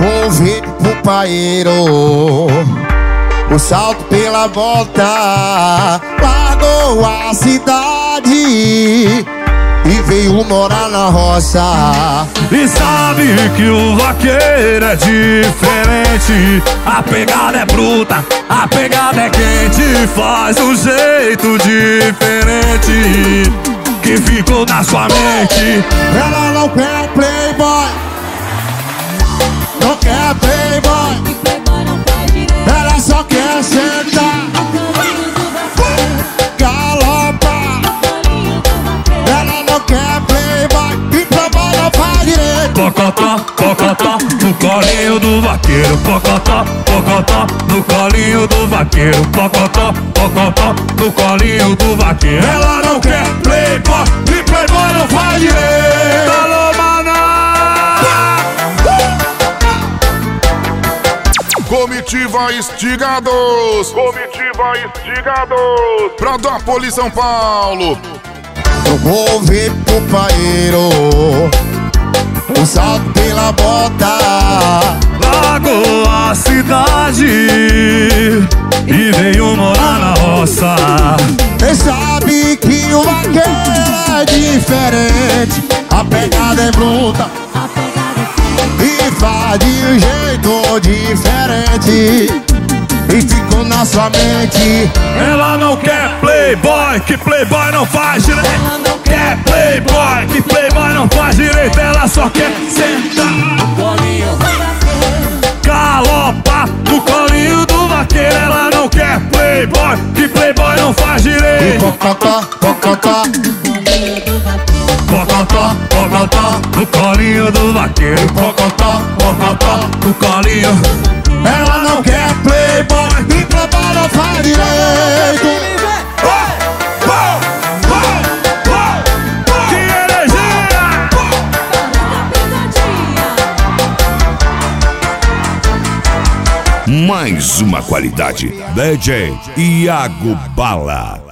Trocou o vídeo pro paeiro, o salto pela volta, largou a cidade e veio morar na roça. E sabe que o vaqueiro é diferente. A pegada é bruta, a pegada é quente. Faz um jeito diferente que ficou na sua mente. Ela não quer playboy, não quer playboy, ela só quer sentar, galopar. Ela não quer playboy, e playboy não faz direito. Pocotó, pocotó, no colinho do vaqueiro. Pocotó, pocotó, no colinho do vaqueiro. Pocotó, pocotó, no colinho do vaqueiro. Ela não quer playboy, e playboy não faz direito. Alô, maná! Comitiva Estigados! Comitiva Estigados! Prodópolis, São Paulo! Trocou o vídeo pro paeiro, o salto pela bota, Largou a cidade e veio morar na roça. cê sabe que o vaqueiro é diferente. A pegada é bruta e faz de um jeito diferente e ficou na sua mente. Ela não quer playboy, que playboy não faz direito. Ela não quer playboy, que playboy não faz direito. Ela só quer sentar no colinho do vaqueiro, galopar no colinho do vaqueiro. Ela não quer playboy, que playboy não faz E direito. pocotó, pocotó, Pocotó, pocotó, no colinho do vaqueiro. Pocotó, pocotó, no colinho. ela não quer playboy, e playboy não faz direito. Que energia! Mais uma qualidade. DJ Iago Bala.